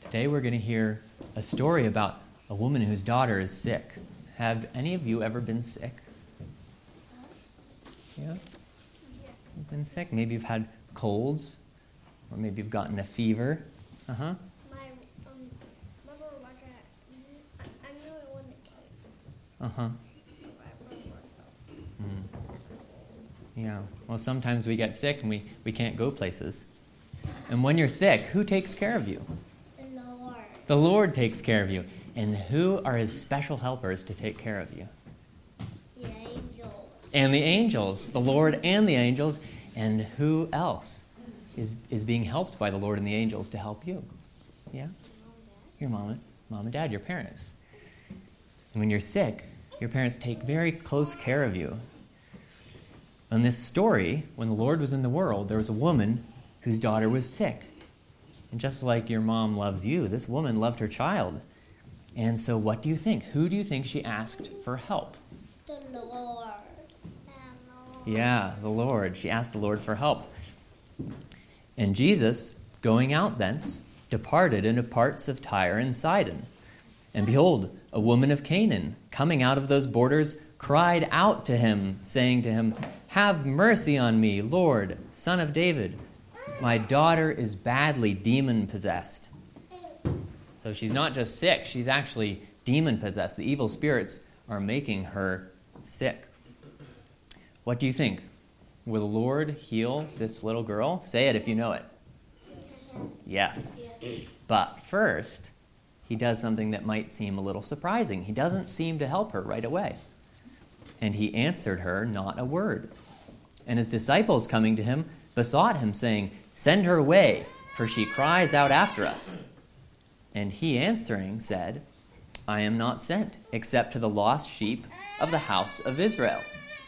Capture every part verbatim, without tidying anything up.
Today we're going to hear a story about a woman whose daughter is sick. Have any of you ever been sick? Yeah? You've been sick? Maybe you've had colds, or maybe you've gotten a fever. Uh-huh. My um, mother Rebecca, I'm the only one that came. Uh-huh. Mm. Yeah. Well, sometimes we get sick and we, we can't go places. And when you're sick, who takes care of you? The Lord. The Lord takes care of you. And who are his special helpers to take care of you? The angels. And the angels. The Lord and the angels. And who else is, is being helped by the Lord and the angels to help you? Yeah? Mom, Dad. Your mom, mom and dad, your parents. And when you're sick, your parents take very close care of you. In this story, when the Lord was in the world, there was a woman whose daughter was sick. And just like your mom loves you, this woman loved her child. And so what do you think? Who do you think she asked for help? The Lord. The Lord. Yeah, the Lord. She asked the Lord for help. And Jesus, going out thence, departed into parts of Tyre and Sidon. And behold, a woman of Canaan, coming out of those borders, cried out to him, saying to him, "Have mercy on me, Lord, Son of David. My daughter is badly demon-possessed." So she's not just sick, she's actually demon-possessed. The evil spirits are making her sick. What do you think? Will the Lord heal this little girl? Say it if you know it. Yes. But first, he does something that might seem a little surprising. He doesn't seem to help her right away. And he answered her not a word. And his disciples coming to him besought him, saying, "Send her away, for she cries out after us." And he answering said, "I am not sent, except to the lost sheep of the house of Israel."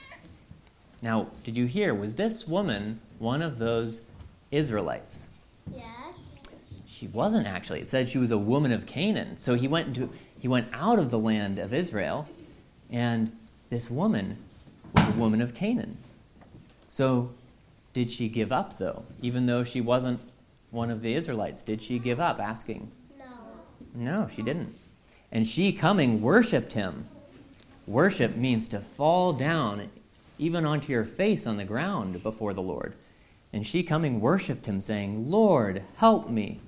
Now, did you hear, was this woman one of those Israelites? Yes. She wasn't actually. It said she was a woman of Canaan. So he went into he went out of the land of Israel, and this woman was a woman of Canaan. So did she give up, though? Even though she wasn't one of the Israelites, did she give up asking? No. No, she didn't. And she, coming, worshipped him. Worship means to fall down, even onto your face on the ground before the Lord. And she, coming, worshipped him, saying, "Lord, help me."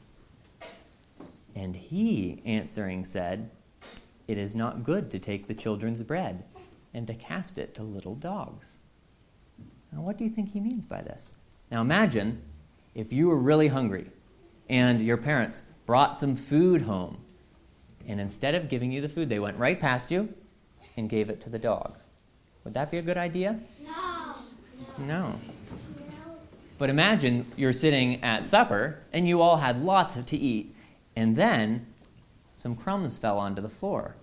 And he, answering, said, "It is not good to take the children's bread and to cast it to little dogs." Now, what do you think he means by this? Now, imagine if you were really hungry and your parents brought some food home, and instead of giving you the food, they went right past you and gave it to the dog. Would that be a good idea? No. No. But imagine you're sitting at supper and you all had lots to eat, and then some crumbs fell onto the floor.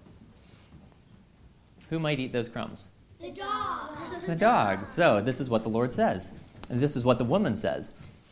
Who might eat those crumbs? The dog. The dogs. So this is what the Lord says. And this is what the woman says.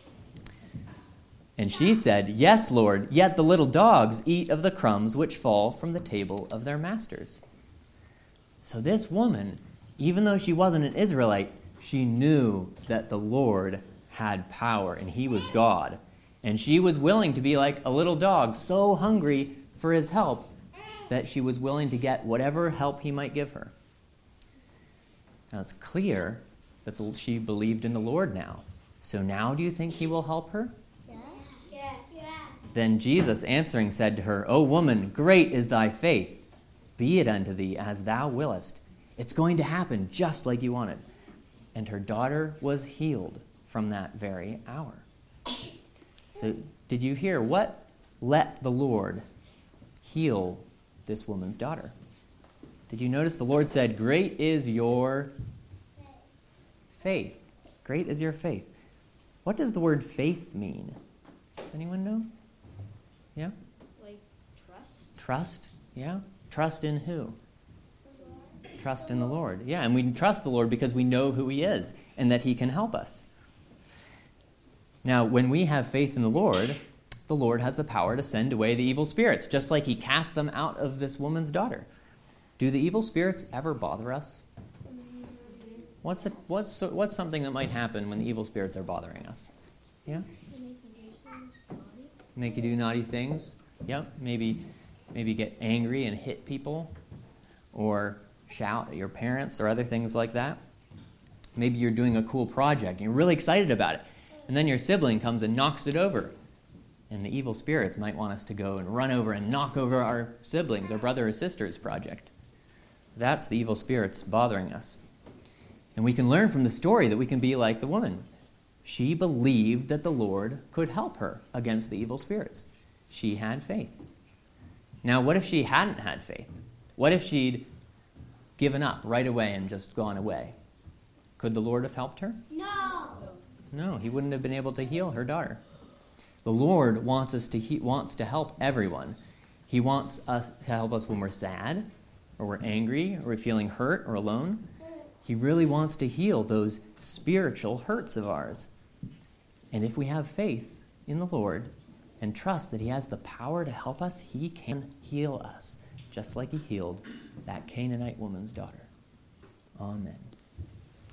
And she said, "Yes, Lord, yet the little dogs eat of the crumbs which fall from the table of their masters." So this woman, even though she wasn't an Israelite, she knew that the Lord had power and he was God. And she was willing to be like a little dog, so hungry for his help that she was willing to get whatever help he might give her. Now it's clear that the, she believed in the Lord now. So now do you think he will help her? Yes. Yeah. Yeah. Then Jesus answering said to her, "O woman, great is thy faith. Be it unto thee as thou willest." It's going to happen just like you wanted. And her daughter was healed from that very hour. So did you hear what let the Lord heal this woman's daughter? Did you notice the Lord said, "Great is your faith." Great is your faith. What does the word faith mean? Does anyone know? Yeah? Like trust. Trust? Yeah? Trust in who? Trust in the Lord. Yeah, and we trust the Lord because we know who he is and that he can help us. Now, when we have faith in the Lord, the Lord has the power to send away the evil spirits, just like he cast them out of this woman's daughter. Do the evil spirits ever bother us? What's the, what's what's something that might happen when the evil spirits are bothering us? Yeah? They make you do things naughty. Make you do naughty things? Yep, maybe maybe get angry and hit people or shout at your parents or other things like that. Maybe you're doing a cool project and you're really excited about it. And then your sibling comes and knocks it over. And the evil spirits might want us to go and run over and knock over our siblings, our brother or sister's project. That's the evil spirits bothering us. And we can learn from the story that we can be like the woman. She believed that the Lord could help her against the evil spirits. She had faith. Now, what if she hadn't had faith? What if she'd given up right away and just gone away? Could the Lord have helped her? No. No, he wouldn't have been able to heal her daughter. The Lord wants us to he wants to help everyone. He wants us to help us when we're sad, or we're angry, or we're feeling hurt or alone. He really wants to heal those spiritual hurts of ours. And if we have faith in the Lord and trust that he has the power to help us, he can heal us, just like he healed that Canaanite woman's daughter. Amen.